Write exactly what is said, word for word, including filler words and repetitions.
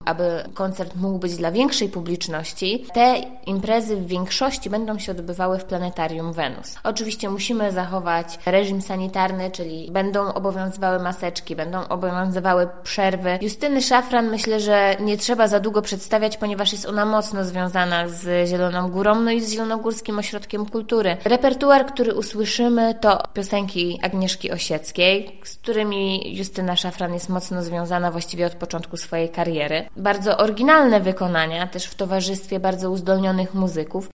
aby koncert mógł być dla większej publiczności, te imprezy w większości będą się odbywały w Planetarium Wenus. Oczywiście musimy zachować reżim sanitarny, czyli będą obowiązywały maseczki, będą obowiązywały przerwy. Justyny Szafran myślę, że nie trzeba za długo przedstawiać, ponieważ jest ona mocno związana z Zieloną Górą, no i z Zielonogórskim Ośrodkiem Kultury. Repertuar, który usłyszymy, to piosenki Agnieszki Osieckiej, z którymi Justyna Szafran jest mocno związana właściwie od początku swojej kariery. Bardzo oryginalne wykonania, też w towarzystwie bardzo uzdolnionych muzyków.